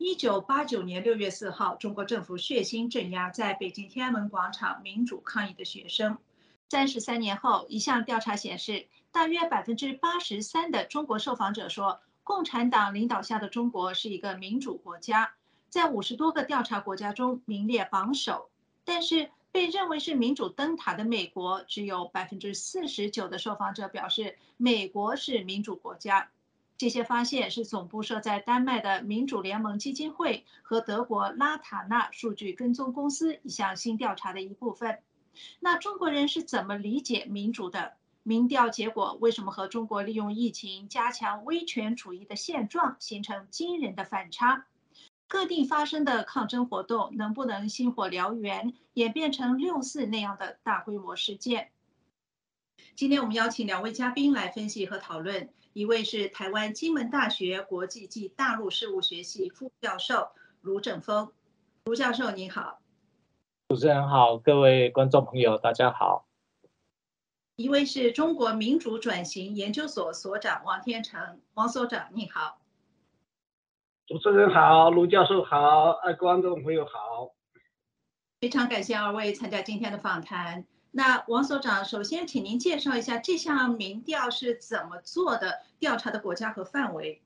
1989年6月4号，中国政府血腥镇压在北京天安门广场民主抗议的学生。33年后，一项调查显示，大约83%的中国受访者说，共产党领导下的中国是一个民主国家，在50多个调查国家中名列榜首。但是，被认为是民主灯塔的美国，只有49%的受访者表示美国是民主国家。这些发现是总部设在丹麦的民主联盟基金会和德国拉塔纳数据跟踪公司一项新调查的一部分。那中国人是怎么理解民主的？民调结果为什么和中国利用疫情加强威权主义的现状形成惊人的反差？各地发生的抗争活动能不能星火燎原，演变成6·4那样的大规模事件？今天我们邀请2位嘉宾来分析和讨论，一位是台湾金门大学国际暨大陆事务学系副教授卢正峰。卢教授您好。 主持人好，各位观众朋友大家好。 一位是中国民主转型研究所所长王天成，王所长您好。 主持人好，卢教授好，观众朋友好。 非常感谢2位参加今天的访谈。那王所长，首先请您介绍一下这项民调是怎么做的，调查的国家和范围。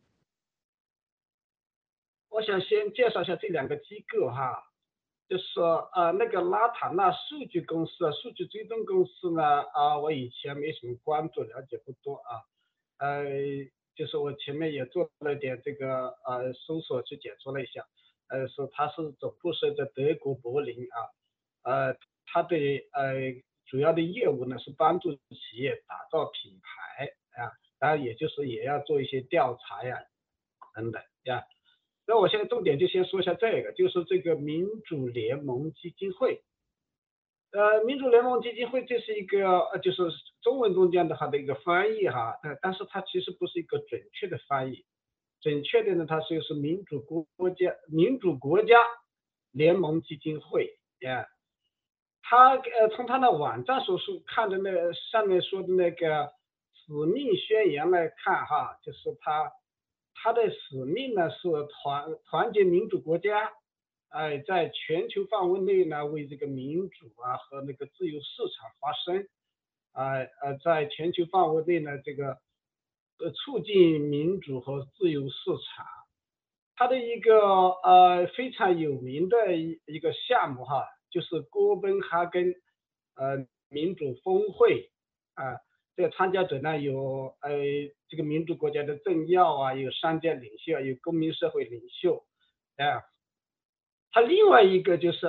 我想先介绍一下这2个机构哈，就是说那个拉塔纳数据公司、数据追踪公司呢，我以前没什么关注，了解不多啊，就是我前面也做了点这个搜索去检索了一下，说它是总部设在德国柏林啊，它的主要的业务呢是帮助企业打造品牌啊，当然也就是也要做一些调查呀等等呀。那我现在重点就先说一下这个，就是这个民主联盟基金会。民主联盟基金会这是一个就是中文中间的它的一个翻译哈，但是它其实不是一个准确的翻译。准确的呢，它就是民主国家联盟基金会呀。它从它的网站所看的那上面说的那个使命宣言来看哈，就是它的使命呢是团结民主国家，在全球范围内呢为这个民主和那个自由市场发声，在全球范围内呢这个促进民主和自由市场。它的一个非常有名的一个项目哈，就是哥本哈根民主峰会啊，这个参加者呢有这个民主国家的政要有商界领袖，有公民社会领袖，它另外一个就是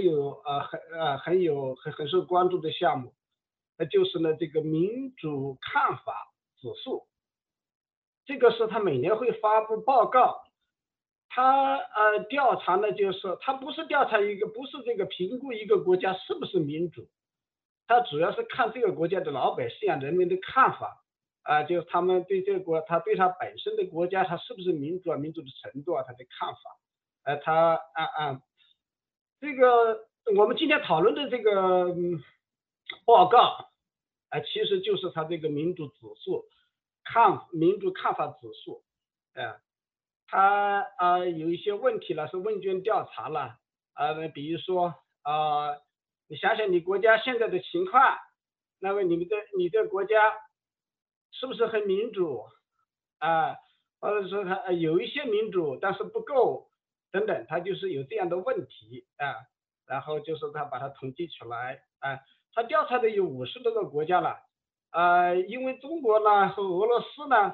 很受关注的项目，就是呢这个民主看法指数，这个是他每年会发布报告。他调查呢，就是他不是调查不是这个评估一个国家是不是民主，他主要是看这个国家的老百姓人民的看法就是他们对这个他对他本身的国家他是不是民主民主的程度他的看法，这个我们今天讨论的这个报告其实就是他这个民主指数，民主看法指数，它有一些问题了，是问卷调查了比如说你想想你国家现在的情况，那么你的国家是不是很民主或者说它有一些民主但是不够等等，它就是有这样的问题然后就是他把它统计起来他调查的有50多个国家了因为中国呢和俄罗斯呢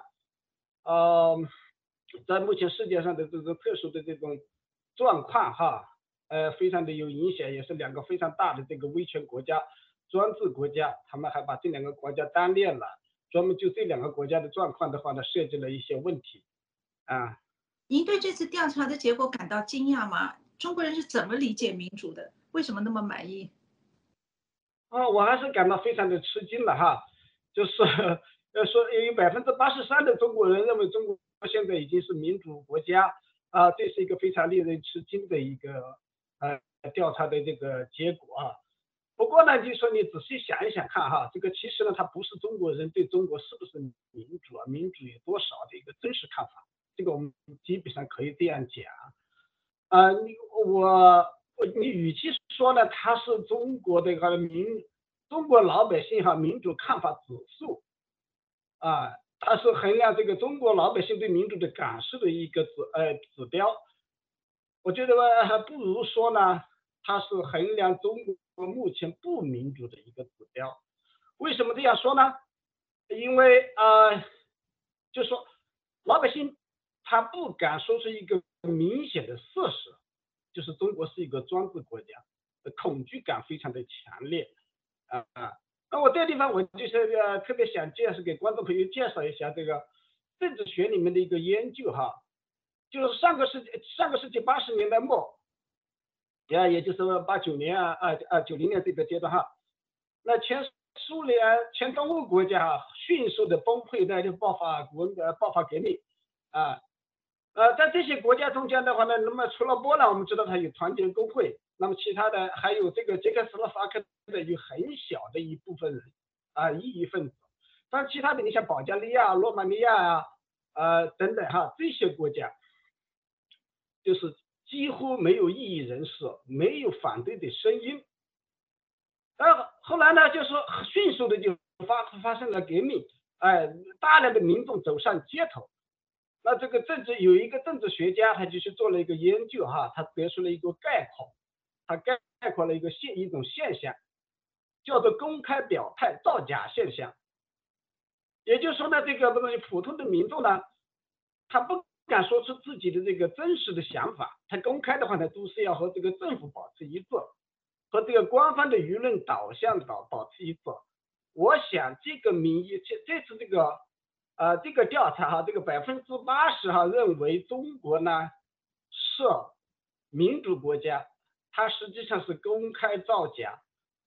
在目前世界上的这个特殊的这种状况非常的有影响，也是2个非常大的这个威权国家、专制国家，他们还把这2个国家单列了，专门就这2个国家的状况的话呢，设计了一些问题您对这次调查的结果感到惊讶吗？中国人是怎么理解民主的？为什么那么满意？ 我还是感到非常的吃惊了哈，就是说有83%的中国人认为中国现在已经是民主国家这是一个非常令人吃惊的一个调查的这个结果不过呢，就是说你仔细想一想看这个其实呢，它不是中国人对中国是不是民主民主有多少的一个真实看法这个我们基本上可以这样讲。啊、你与其说呢，它是中国的中国老百姓民主看法指数啊，它是衡量这个中国老百姓对民主的感受的一个指标。我觉得还不如说呢，它是衡量中国目前不民主的一个指标。为什么这样说呢？因为就是说老百姓他不敢说出一个明显的事实，就是中国是一个专制国家，恐惧感非常的强烈啊。那我这个地方我就是特别想给观众朋友介绍一下这个政治学里面的一个研究就是上个世纪80年代末，也就是89年90年这个阶段那前苏联、前东欧国家迅速的崩溃，就爆发革命在这些国家中间的话呢，那么除了波兰，我们知道它有团结工会，那么其他的还有这个捷克斯洛伐克的有很小的一部分人异议分子，但其他的你像保加利亚、罗马尼亚等等这些国家就是几乎没有异议人士，没有反对的声音。后来呢，就是迅速的就发生了革命，大量的民众走上街头。那这个有一个政治学家，他就去做了一个研究他得出了一个概括，他概括了一种现象，叫做公开表态造假现象。也就是说呢，这个普通的民众呢，他不敢说出自己的这个真实的想法，他公开的话呢，都是要和这个政府保持一致，和这个官方的舆论导向保持一致。我想这个民意，这次这个调查这个80%认为中国呢是民主国家，它实际上是公开造假，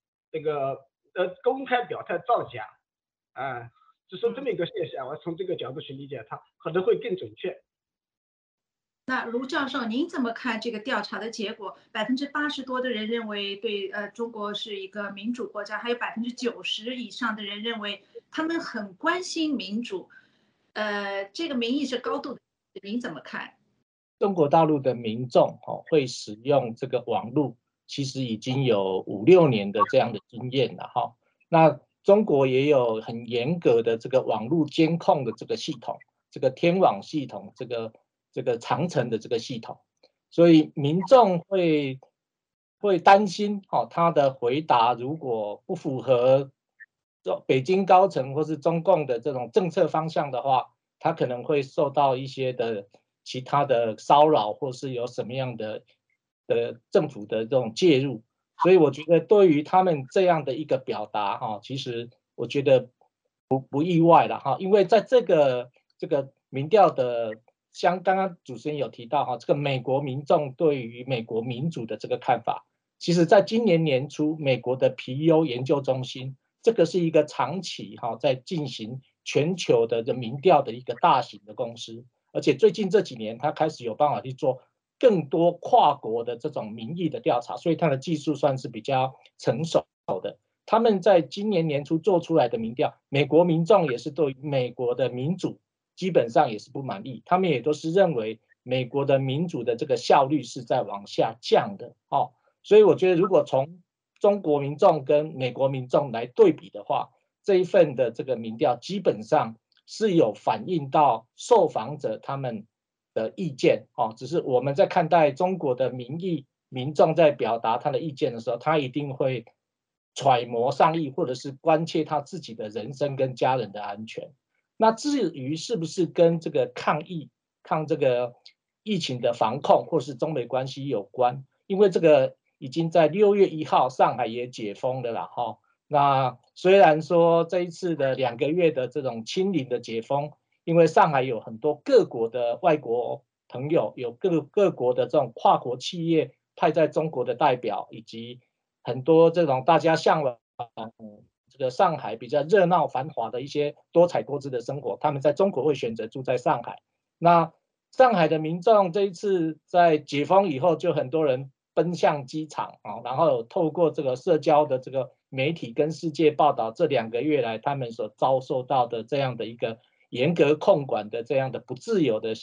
公开表态造假就是这么一个现象。我从这个角度去理解它，可能会更准确。 那卢教授，您怎么看这个调查的结果？80%多的人认为对中国是一个民主国家，还有90%以上的人认为他们很关心民主。这个民意是高度的，您怎么看？ 中国大陆的民众会使用这个网络，其实已经有5、6年的这样的经验了那中国也有很严格的这个网络监控的这个系统，这个天网系统，这个长城的这个系统，所以民众会担心他的回答如果不符合北京高层或是中共的这种政策方向的话，他可能会受到一些的其他的骚扰，或是有什么样的政府的这种介入。所以我觉得对于他们这样的一个表达其实我觉得不意外了因为在这个民调的刚刚主持人有提到这个美国民众对于美国民主的这个看法，其实在今年年初，美国的皮尤研究中心，这个是一个长期在进行全球的民调的一个大型的公司，而且最近这几年，它开始有办法去做更多跨国的这种民意的调查，所以它的技术算是比较成熟的。他们在今年年初做出来的民调，美国民众也是对美国的民主基本上也是不满意，他们也都是认为美国的民主的这个效率是在往下降的所以我觉得如果从中国民众跟美国民众来对比的话，这一份的这个民调基本上是有反映到受访者他们的意见只是我们在看待中国的民众在表达他的意见的时候，他一定会揣摩上意，或者是关切他自己的人生跟家人的安全。那至于是不是跟这个抗这个疫情的防控或是中美关系有关，因为这个已经在6月1号上海也解封了啦那虽然说这一次的2个月的这种清零的解封，因为上海有很多各国的外国朋友，有各国的这种跨国企业派在中国的代表，以及很多这种大家向往这个上海比较热闹繁华的一些多彩多姿的生活，他们在中国会选择住在上海。那上海的民众这一次在解封以后，就很多人奔向机场然后透过这个社交的这个媒体跟世界报道这2个月来他们所遭受到的这样的一个严格控管的这样的不自由的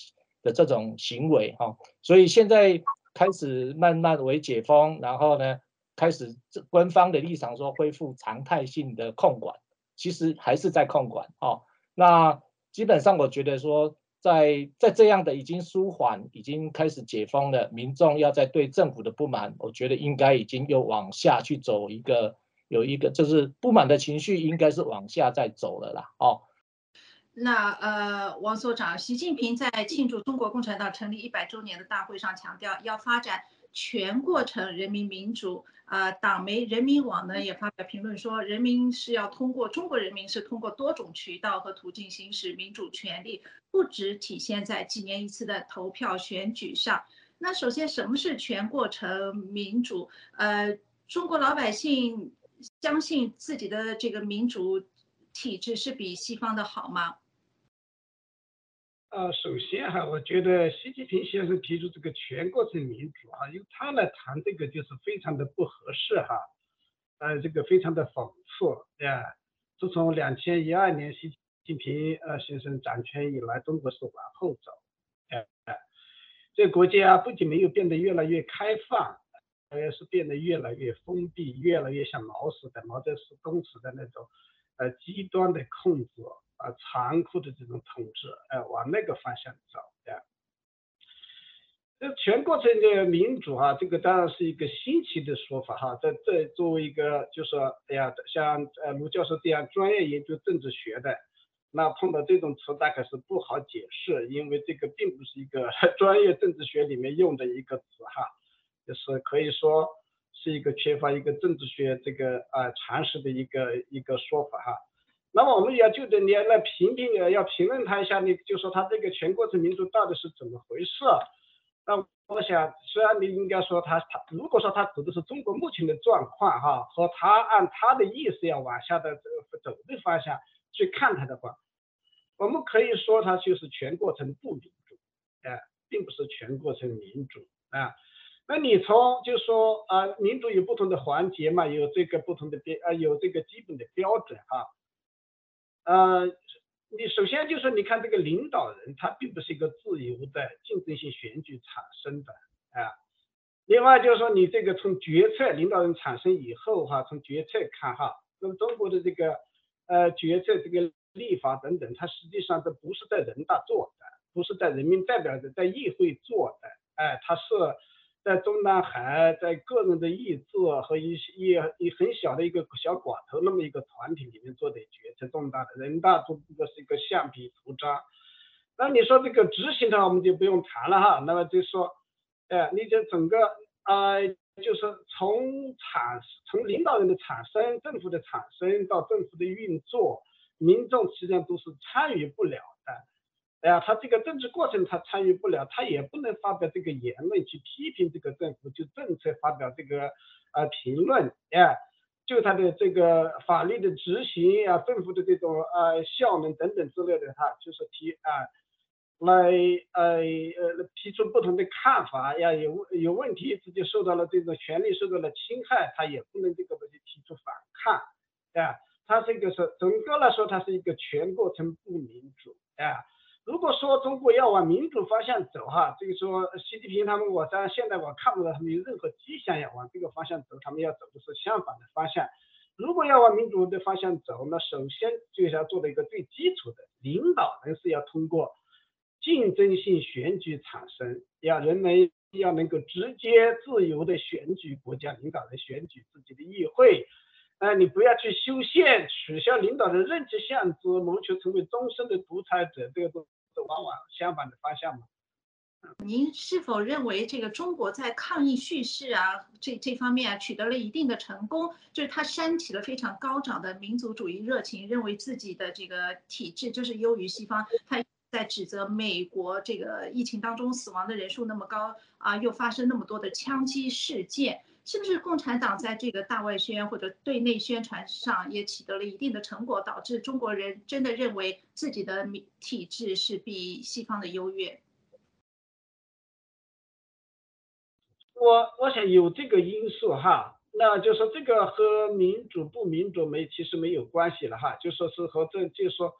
的这种行为哈。所以现在开始慢慢为解封，然后呢，开始官方的立场说恢复常态性的控管，其实还是在控管哦。那基本上我觉得说，在这样的已经舒缓、已经开始解封了，民众要在对政府的不满，我觉得应该已经又往下去走有一个就是不满的情绪，应该是往下再走了啦哦。 那王所长，习近平在庆祝中国共产党成立100周年的大会上强调，要发展全过程人民民主。党媒人民网呢也发表评论说，中国人民是通过多种渠道和途径行使民主权利，不只体现在几年一次的投票选举上。那首先，什么是全过程民主？中国老百姓相信自己的这个民主体制是比西方的好吗？ 首先哈，我觉得习近平先生提出这个全过程民主哈，由他来谈这个就是非常的不合适哈，这个非常的讽刺呀。自从2012年习近平先生掌权以来，中国是往后走，这个国家不仅没有变得越来越开放，是变得越来越封闭，越来越像毛泽东时的那种极端的控制。残酷的这种统治，往那个方向走的。这全过程的民主哈，这个当然是一个新奇的说法哈。这作为一个就是说，哎呀，像卢教授这样专业研究政治学的，那碰到这种词大概是不好解释，因为这个并不是一个专业政治学里面用的一个词哈，就是可以说是一个缺乏一个政治学这个常识的一个说法哈。那么我们要就着你来要评论他一下，你就说他这个全过程民主到底是怎么回事？那我想，虽然你应该说如果说他指的是中国目前的状况哈，和他按他的意思要往下的走的方向去看他的话，我们可以说他就是全过程不民主，并不是全过程民主啊。那你从就说民主有不同的环节嘛，有这个不同的有这个基本的标准哈。你首先就是你看这个领导人，他并不是一个自由的竞争性选举产生的另外就是说，你这个从决策领导人产生以后哈，从决策看哈，那么中国的这个决策这个立法等等，它实际上都不是在人大做的，不是在人民代表的在议会做的，它是在中南海，在个人的意志和一很小的一个小寡头那么一个团体里面做的决策重大的，人大做的是一个橡皮图章。那你说这个执行的话，我们就不用谈了哈。那么就说，你就整个就是从领导人的产生、政府的产生到政府的运作，民众实际上都是参与不了的。他这个政治过程他参与不了，他也不能发表这个言论去批评这个政府，就政策发表这个评论，就他的这个法律的执行政府的这种效能等等之类的哈，就是来提出不同的看法有问题，自己受到了这种权利受到了侵害，他也不能这个东西提出反抗，他这个是整个来说，它是一个全过程不民主，如果说中国要往民主方向走哈，这个说习近平他们，现在我看不到他们有任何迹象要往这个方向走，他们要走的是相反的方向。如果要往民主的方向走，那首先就是要做的一个最基础的，领导人是要通过竞争性选举产生，人们要能够直接自由的选举国家领导人，选举自己的议会。你不要去修宪，取消领导人任期限制，谋求成为终身的独裁者，这个都是往往相反的方向嘛。 您是否认为这个中国在抗疫叙事这方面取得了一定的成功？就是它煽起了非常高涨的民族主义热情，认为自己的这个体制就是优于西方。它在指责美国这个疫情当中死亡的人数那么高又发生那么多的枪击事件。是不是共产党在这个大外宣或者对内宣传上也取得了一定的成果，导致中国人真的认为自己的体制是比西方的优越？ 我想有这个因素哈，那就说这个和民主不民主其实没有关系了哈，就说是和就是说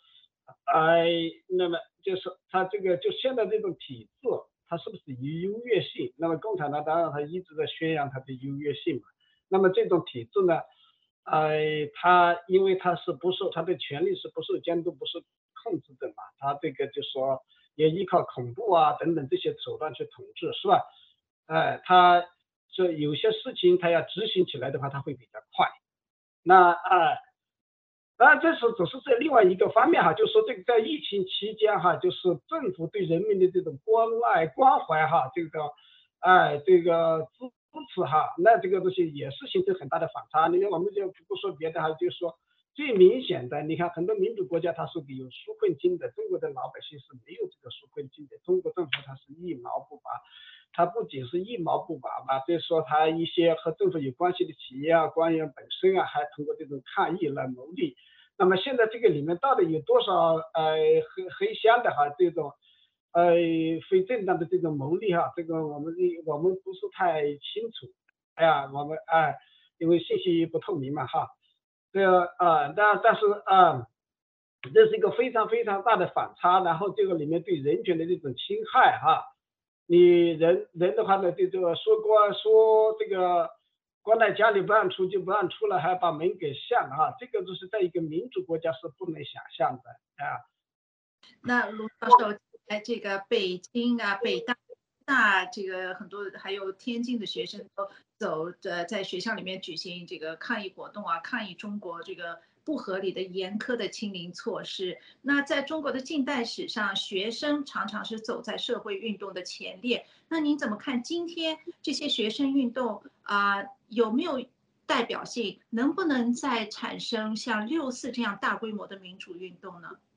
那么就是它这个就现在这种体制，它是不是有优越性？那么共产党当然它一直在宣扬它的优越性嘛。那么这种体制呢，它因为它是不受它的权力是不受监督、不受控制的嘛，它这个就说也依靠恐怖啊等等这些手段去统治，是吧？它这有些事情它要执行起来的话，它会比较快。那当然，这是只是在另外一个方面哈，就是说这个在疫情期间哈，就是政府对人民的这种关爱关怀哈，这个支持哈，那这个东西也是形成很大的反差。你看，我们就不说别的哈，就是说最明显的，你看很多民主国家它是有纾困金的，中国的老百姓是没有这个纾困金的，中国政府它是一毛不拔。它不仅是一毛不拔吧，就是说它一些和政府有关系的企业啊、官员本身啊，还通过这种抗议来牟利。那么现在这个里面到底有多少黑箱的哈这种非正当的这种牟利哈，这个我们不是太清楚。我们因为信息不透明嘛哈，这个但是这是一个非常非常大的反差，然后这个里面对人权的这种侵害哈。你人的话呢，对这个说这个关在家里不让出就不让出来，还把门给限了哈，这个就是在一个民主国家是不能想象的那卢教授在这个北京啊、北大这个很多还有天津的学生都在学校里面举行这个抗议活动啊，抗议中国这个不合理的严苛的清零措施。那在中国的近代史上，学生常常是走在社会运动的前列。那您怎么看今天这些学生运动有没有代表性？能不能再产生像6·4这样大规模的民主运动呢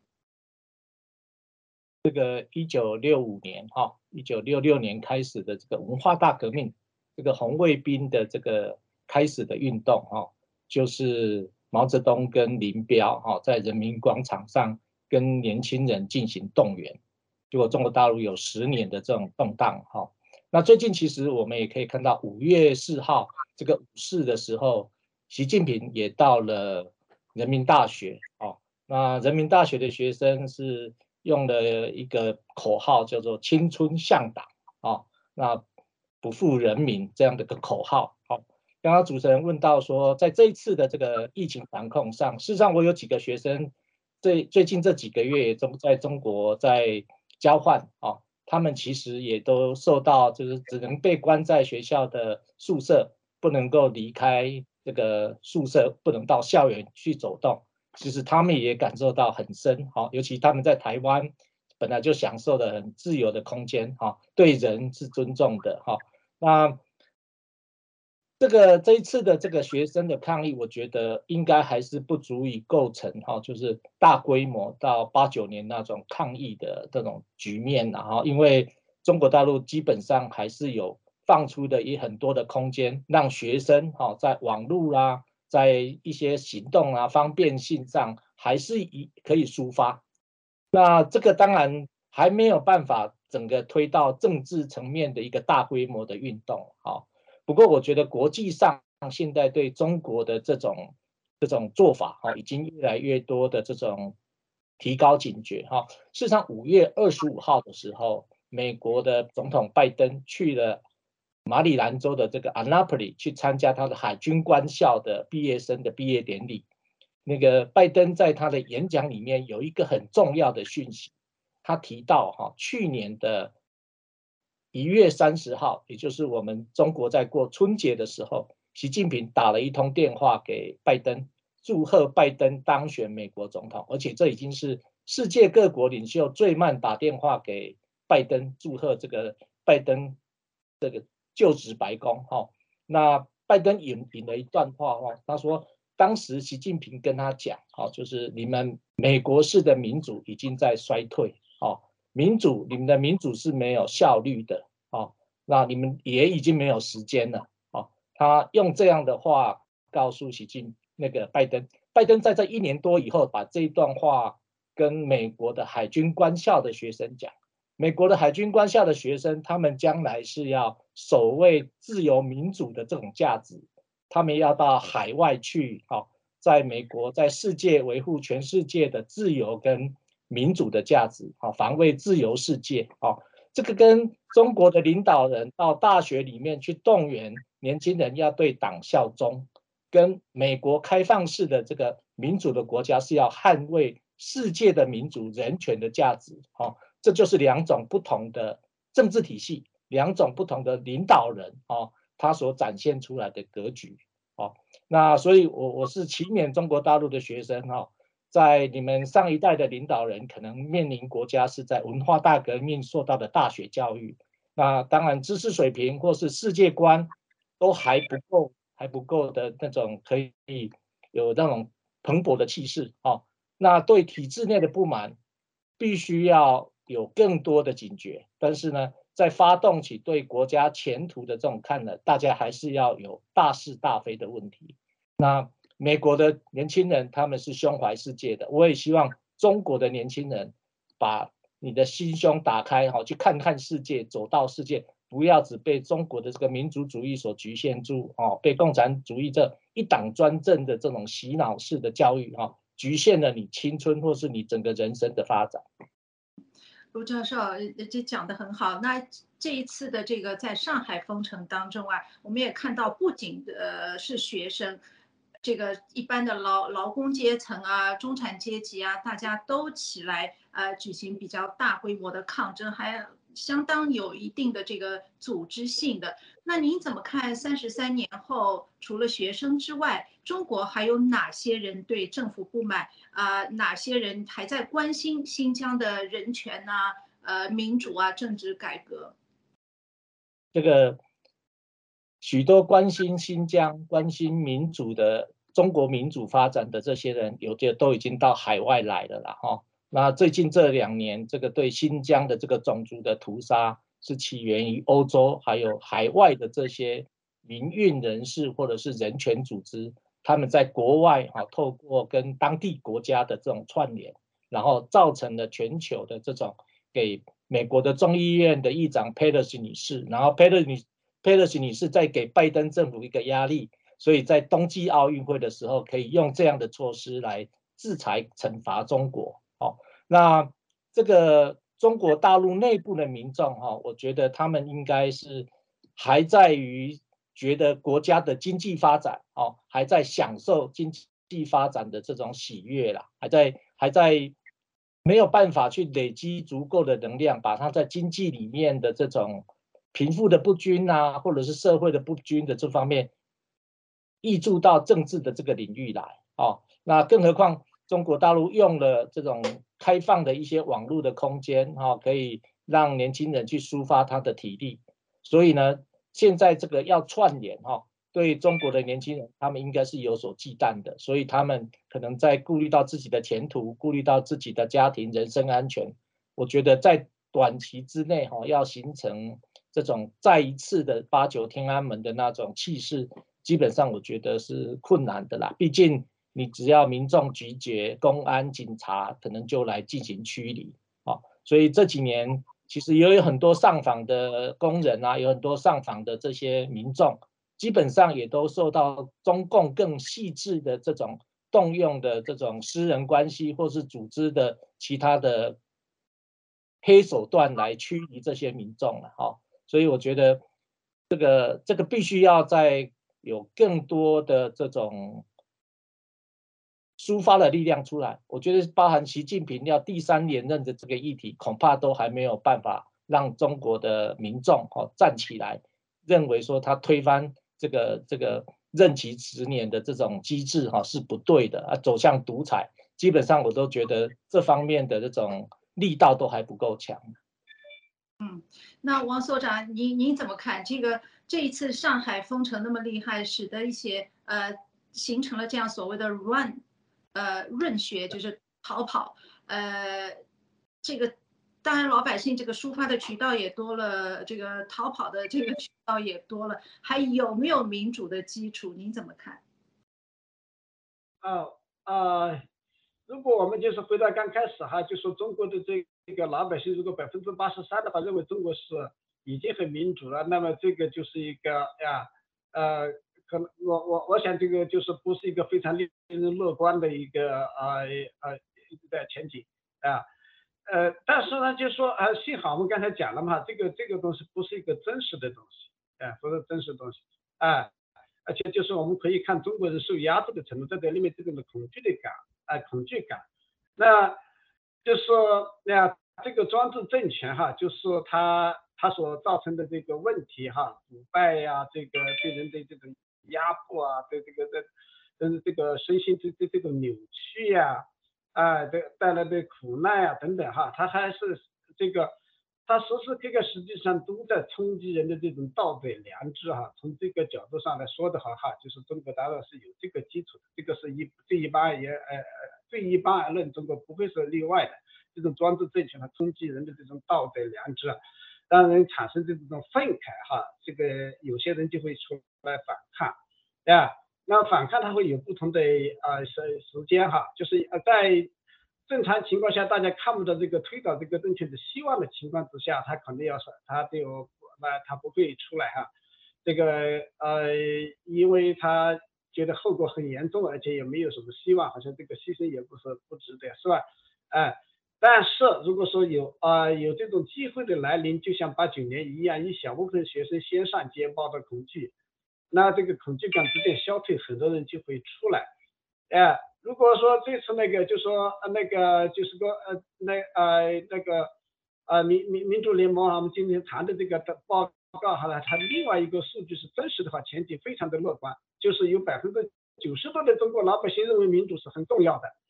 1965年1966年开始的这个文化大革命，这个红卫兵的这个开始的运动就是毛泽东跟林彪在人民广场上跟年轻人进行动员，结果中国大陆有10年的这种动荡那最近其实我们也可以看到5月4号这个5·4的时候，习近平也到了人民大学那人民大学的学生是用了一个口号叫做青春向党那不负人民这样的一个口号刚刚主持人问到说，在这一次的这个疫情防控上，事实上我有几个学生最近这几个月在中国在交换他们其实也都受到就是只能被关在学校的宿舍，不能够离开这个宿舍，不能到校园去走动。其实他们也感受到很深尤其他们在台湾本来就享受的很自由的空间对人是尊重的那这一次的这个学生的抗议，我觉得应该还是不足以构成就是大规模到8、9年那种抗议的这种局面因为中国大陆基本上还是有放出的很多的空间，让学生在网络啦，在一些行动方便性上还是可以抒发。那这个当然还没有办法整个推到政治层面的一个大规模的运动不过我觉得国际上现在对中国的这种做法已经越来越多的这种提高警觉事实上5月25号的时候，美国的总统拜登去了马里兰州的这个 Annapolis 去参加他的海军官校的毕业生的毕业典礼。那个拜登在他的演讲里面有一个很重要的讯息，他提到去年的1月30号，也就是我们中国在过春节的时候，习近平打了一通电话给拜登，祝贺拜登当选美国总统，而且这已经是世界各国领袖最慢打电话给拜登祝贺这个拜登这个就职白宫那拜登引了一段话他说当时习近平跟他讲就是你们美国式的民主已经在衰退你们的民主是没有效率的那你们也已经没有时间了他用这样的话告诉拜登在这1年多以后把这一段话跟美国的海军官校的学生讲，美国的海军官校的学生他们将来是要守卫自由民主的这种价值，他们要到海外去在美国在世界维护全世界的自由跟民主的价值，防卫自由世界，这个跟中国的领导人到大学里面去动员年轻人要对党效忠，跟美国开放式的这个民主的国家是要捍卫世界的民主人权的价值，这就是两种不同的政治体系，两种不同的领导人，他所展现出来的格局。那所以我是期勉中国大陆的学生，在你们上一代的领导人可能面临国家是在文化大革命受到的大学教育，那当然知识水平或是世界观都还不够的那种可以有那种蓬勃的气势，那对体制内的不满必须要有更多的警觉，但是呢，在发动起对国家前途的这种看呢，大家还是要有大是大非的问题。那美国的年轻人他们是胸怀世界的，我也希望中国的年轻人把你的心胸打开，去看看世界，走到世界，不要只被中国的这个民族主义所局限住，被共产主义这一党专政的这种洗脑式的教育，局限了你青春或是你整个人生的发展。 卢教授，这讲得很好。那这一次的这个在上海封城当中啊，我们也看到，不仅是学生，这个一般的劳工阶层啊、中产阶级啊，大家都起来举行比较大规模的抗争，还相当有一定的这个组织性的。那您怎么看33年后，除了学生之外，中国还有哪些人对政府不满？哪些人还在关心新疆的人权啊、民主啊、政治改革？ 这个许多关心新疆、关心民主的中国民主发展的这些人，有的都已经到海外来了啦，那最近这2年，这个对新疆的这个种族的屠杀，是起源于欧洲，还有海外的这些民运人士或者是人权组织，他们在国外透过跟当地国家的这种串联，然后造成了全球的这种给美国的众议院的议长佩洛西女士，然后佩洛西女士在给拜登政府一个压力，所以在冬季奥运会的时候可以用这样的措施来制裁惩罚中国。那这个中国大陆内部的民众，我觉得他们应该是还在于觉得国家的经济发展，还在享受经济发展的这种喜悦啦，还在没有办法去累积足够的能量，把它在经济里面的这种贫富的不均啊，或者是社会的不均的这方面，挹注到政治的这个领域来。那更何况中国大陆用了这种开放的一些网络的空间，可以让年轻人去抒发他的体力。所以呢，现在这个要串联，对中国的年轻人，他们应该是有所忌惮的，所以他们可能在顾虑到自己的前途，顾虑到自己的家庭、人身安全。我觉得在短期之内，要形成这种再一次的8、9天安门的那种气势，基本上我觉得是困难的啦。毕竟你只要民众集结，公安、警察可能就来进行驱离。所以这几年其实也有很多上访的工人啊，有很多上访的这些民众，基本上也都受到中共更细致的这种动用的这种私人关系或是组织的其他的黑手段来驱离这些民众了。所以我觉得这个必须要在有更多的这种抒发的力量出来。我觉得包含习近平要第3连任的这个议题，恐怕都还没有办法让中国的民众站起来，认为说他推翻这个任期10年的这种机制是不对的，走向独裁。基本上我都觉得这方面的这种力道都还不够强。 那王所长，您怎么看这一次上海封城那么厉害，使得一些形成了这样所谓的润学，就是逃跑，这个当然老百姓这个抒发的渠道也多了，这个逃跑的这个渠道也多了，还有没有民主的基础？您怎么看？ 如果我们就是回到刚开始就说中国的这个老百姓，如果83%的话认为中国是已经很民主了，那么这个就是一个可能我想这个就是不是一个非常令人乐观的一个前景。 但是呢，就说幸好我们刚才讲了嘛，这个东西不是一个真实的东西，不是真实的东西，啊、而且就是我们可以看中国人受压制的程度，在这里面这种的恐惧的感，恐惧感，那就是说，这个专制政权哈，就是说它所造成的这个问题哈，腐败呀，这个对人的这种压迫啊，对这个身心这种扭曲呀，带来的苦难呀等等哈，它还是这个，它时时刻刻实际上都在冲击人的这种道德良知哈。从这个角度上来说的话哈，就是中国当然是有这个基础的，这个是最一般而论，中国不会是例外的。这种专制政权它冲击人的这种道德良知啊，让人产生这种愤慨哈，这个有些人就会出来反抗，那反抗它会有不同的时间哈，就是在正常情况下大家看不到这个推倒这个政权的希望的情况之下，他肯定要他不会出来哈，这个因为他觉得后果很严重，而且也没有什么希望，好像这个牺牲也不值得，是吧？但是如果说有这种机会的来临，就像89年一样，一小部分学生先上街抱着恐惧，那这个恐惧感逐渐消退，很多人就会出来。如果说这次那个就说那个就是说那个民主联盟啊，我们今天谈的这个的报告哈，它另外一个数据是真实的话，前景非常的乐观，就是有90%多的中国老百姓认为民主是很重要的。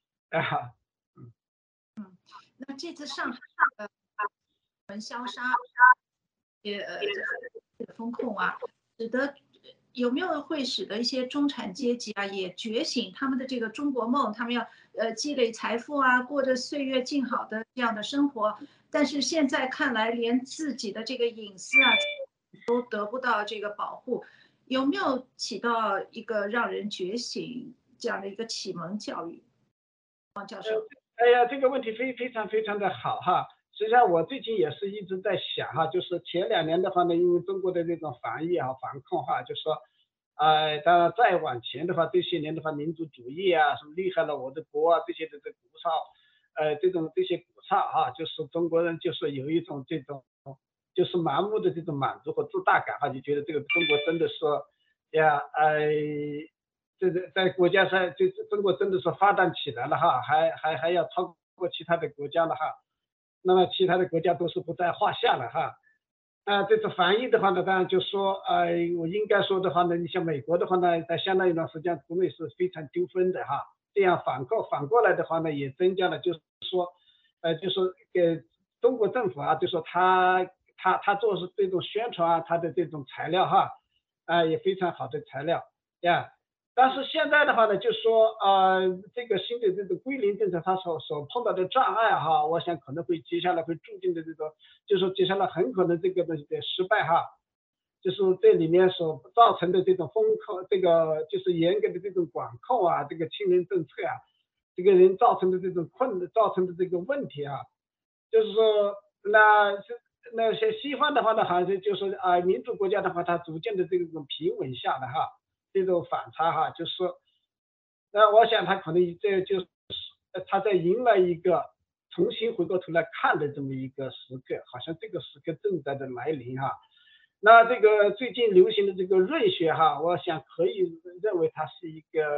那这次上海消杀这个风控啊，有没有会使得一些中产阶级啊也觉醒他们的这个中国梦，他们要积累财富啊，过着岁月静好的这样的生活，但是现在看来连自己的这个隐私啊都得不到这个保护，有没有起到一个让人觉醒这样的一个启蒙教育？王教授。 哎呀，这个问题非常的好哈。实际上我最近也是一直在想哈，就是前2年的话呢，因为中国的这种防疫啊、防控哈，就说，当然再往前的话，这些年的话，民族主义啊，什么厉害了我的国啊，这些的鼓噪，这些鼓噪啊，就是中国人就是有一种这种，就是盲目的这种满足和自大感哈，就觉得这个中国真的是呀，这个在国家上，这中国真的是发展起来了哈，还要超过其他的国家了哈。那么其他的国家都是不在话下了哈。这次防疫的话呢，当然就说，我应该说的话呢，你像美国的话呢，在相当一段时间国内是非常纠纷的哈。这样反过来的话呢，也增加了，就是说，就是给中国政府啊，就说他做是这种宣传啊，他的这种材料哈，也非常好的材料呀。但是现在的话呢，就说这个新的这个归零政策，它所碰到的障碍哈，我想可能会接下来会注定的这个，就是说接下来很可能这个东西的失败哈，就是这里面所造成的这种风控，这个就是严格的这种管控啊，这个清零政策啊，这个人造成的这种造成的这个问题啊，就是说那些西方的话呢，好像就是民主国家的话，它逐渐的这种平稳下来哈。这种反差哈，就是说，那我想他可能这就是他在迎来一个重新回过头来看的这么一个时刻，好像这个时刻正在的来临哈。那这个最近流行的这个润学哈，我想可以认为它是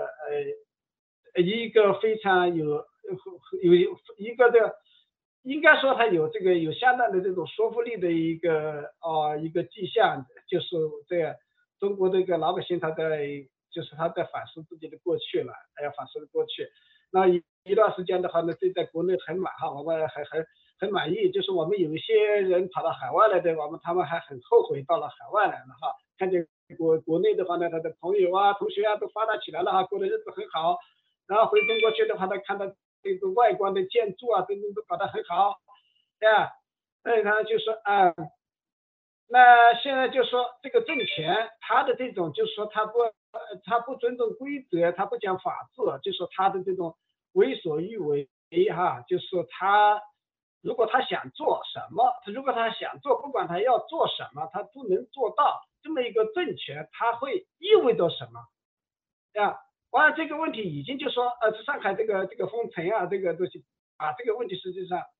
一个非常有一个应该说它有相当的这种说服力的一个迹象，就是这样。中国的一个老百姓他在反思自己的过去了，还要反思过去。那一段时间的话呢，这在国内很满哈，我们还很满意。就是我们有一些人跑到海外来的，他们还很后悔到了海外来了哈，看见国内的话呢，他的朋友啊、同学啊都发达起来了哈，过的日子很好。然后回中国去的话，他看到这个外观的建筑啊，都搞得很好，对吧？他就说那现在就说这个政权，他的这种就是说他不尊重规则，他不讲法治，就说他的这种为所欲为哈，就是说如果他想做什么，如果他想做，不管他要做什么，他都能做到。这么一个政权，它会意味着什么？完了这个问题已经就说上海这个封城啊，这个东西啊，这个问题实际上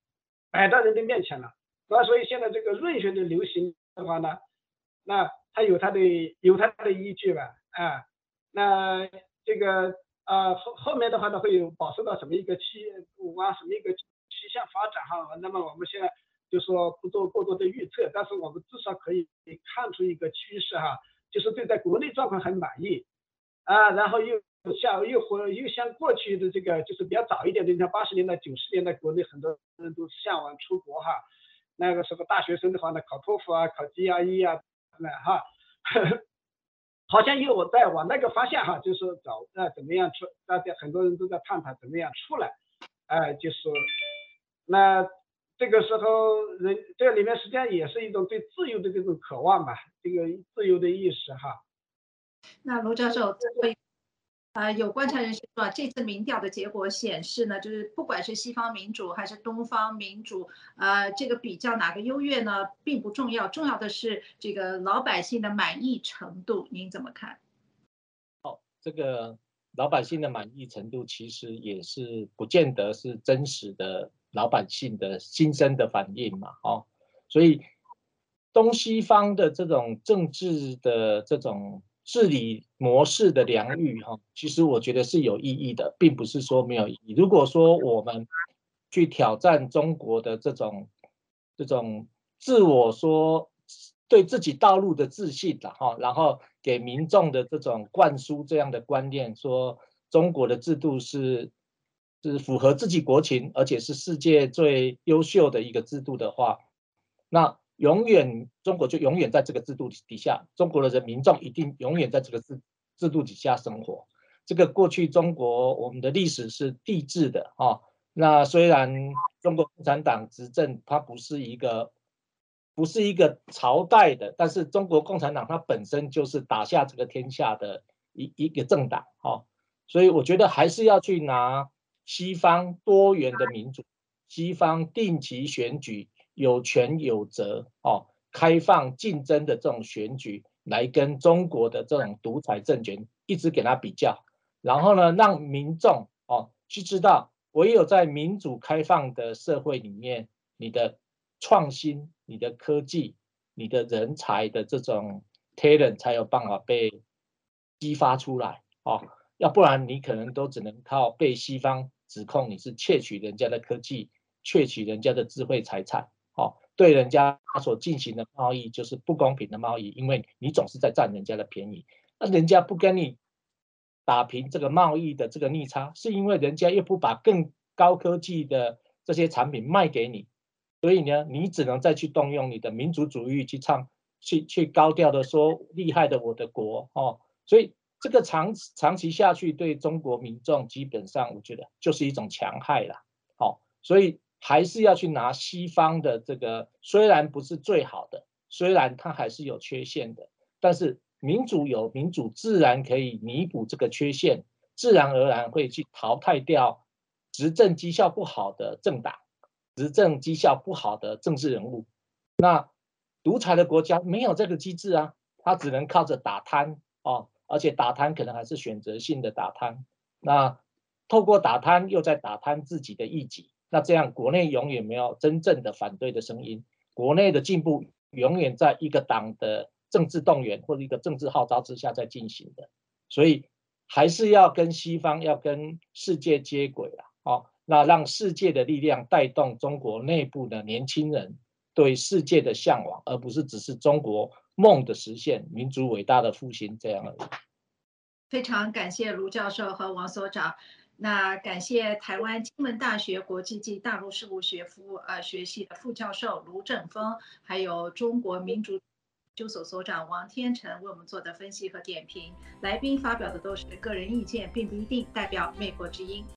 摆到人的面前了。所以现在这个润学的流行的话呢，那它有它的依据吧，啊，那这个后面的话呢会有保持到什么一个往什么一个趋向发展哈，那么我们现在就说不做过多的预测，但是我们至少可以看出一个趋势哈，就是对在国内状况很满意啊，然后又像过去的这个就是比较早一点的，像80年代、90年代，国内很多人都向往出国哈。那个时候大学生的话呢，考托福啊，考 GRE 啊，那哈，好像又在往那个方向哈，就是找怎么样出，大家很多人都在探讨怎么样出来，就是那这个时候这里面实际上也是一种对自由的这种渴望吧，这个自由的意识哈。 那卢教授，有观察人士说，这次民调的结果显示呢，就是不管是西方民主还是东方民主，这个比较哪个优越呢，并不重要，重要的是这个老百姓的满意程度，您怎么看？ 这个老百姓的满意程度其实也是不见得是真实的老百姓的心声的反应嘛，所以东西方的这种政治的这种治理模式的良率其实我觉得是有意义的，并不是说没有意义。如果说我们去挑战中国的这种自我说对自己道路的自信然后给民众的这种灌输这样的观念，说中国的制度是符合自己国情，而且是世界最优秀的一个制度的话，那中国就永远在这个制度底下，中国的民众一定永远在这个制度底下生活。这个过去中国我们的历史是帝制的那虽然中国共产党执政，它不是一个朝代的，但是中国共产党它本身就是打下这个天下的一个政党所以我觉得还是要去拿西方多元的民主，西方定期选举有权有责开放竞争的这种选举来跟中国的这种独裁政权一直给它比较，然后呢让民众去知道唯有在民主开放的社会里面，你的创新、你的科技、你的人才的这种 talent 才有办法被激发出来要不然你可能都只能靠被西方指控你是窃取人家的科技、窃取人家的智慧财产对人家所进行的贸易就是不公平的贸易，因为你总是在占人家的便宜，那人家不跟你打平这个贸易的这个逆差，是因为人家又不把更高科技的这些产品卖给你，所以呢，你只能再去动用你的民族主义去高调的说厉害的我的国所以这个长期下去，对中国民众基本上我觉得就是一种强害啦所以还是要去拿西方的这个，虽然不是最好的，虽然它还是有缺陷的，但是民主有民主自然可以弥补这个缺陷，自然而然会去淘汰掉执政绩效不好的政党，执政绩效不好的政治人物。那独裁的国家没有这个机制啊，它只能靠着打贪而且打贪可能还是选择性的打贪。那透过打贪又在打贪自己的异己，那这样国内永远没有真正的反对的声音，国内的进步永远在一个党的政治动员或者一个政治号召之下在进行的，所以还是要跟西方要跟世界接轨那让世界的力量带动中国内部的年轻人对世界的向往，而不是只是中国梦的实现，民族伟大的复兴这样而已。 非常感谢卢教授和王所长。那感谢台湾金门大学国际及大陆事务学系的副教授卢正峰，还有中国民主研究所所长王天成为我们做的分析和点评。来宾发表的都是个人意见，并不一定代表美国之音。